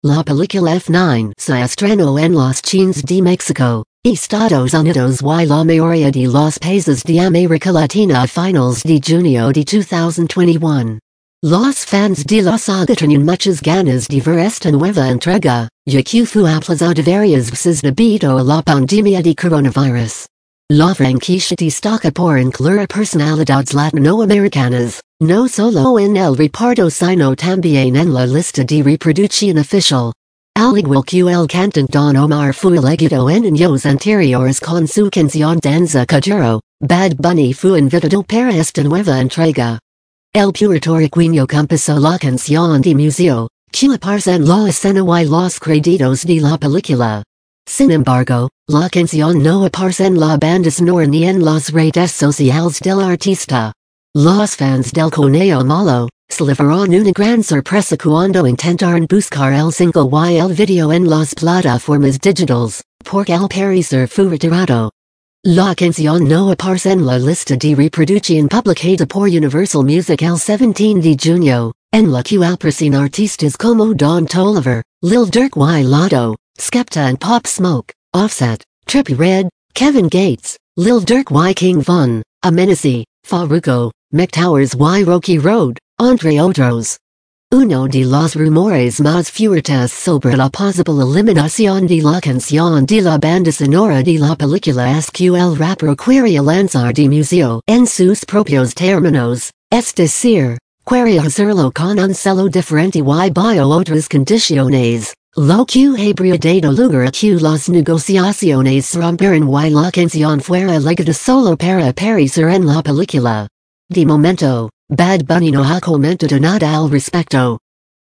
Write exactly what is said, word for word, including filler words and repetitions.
La película F nueve se estrenó en los cines de Mexico, Estados Unidos y la mayoría de los países de América Latina a finales de junio de dos mil veintiuno. Los fans de la saga tenían muchas ganas de ver esta nueva entrega, ya que fue aplazada varias veces debido a la pandemia de coronavirus. La franquicia destaca por incluir a personalidades latinoamericanas, no solo en el reparto sino también en la lista de reproducción oficial. Al igual que el cantante Don Omar fue elegido en años anteriores con su canción Danza Kuduro, Bad Bunny fue invitado para esta nueva entrega. El puertorriqueño compuso la canción de museo, que aparece en la escena y los créditos de la película. Sin embargo, la canción no aparece en la banda sonora ni en las redes sociales del artista. Los fans del Conejo Malo se llevaron una gran sorpresa cuando intentaron buscar el single y el video en las plataformas digitales, porque al parecer fue retirado. La canción no aparece en la lista de reproducción publicada por Universal Music el diecisiete de junio, en la que aparecen artistas como Don Toliver, Lil Durk y Lotto, Skepta and Pop Smoke, Offset, Trippie Redd, Kevin Gates, Lil Durk y King Von, Amenazi, Farruko, McTowers y Rocky Road, entre otros. Uno de los rumores más fuertes sobre la posible eliminación de la canción de la banda sonora de la película es que el rapero quería lanzar de museo en sus propios términos, es decir, quería hacerlo con un sello diferente y bajo otras condiciones, lo que habría dado lugar a que las negociaciones se rompieran y la canción fuera elegida solo para aparecer en la película. De momento, Bad Bunny no ha comentado nada al respecto.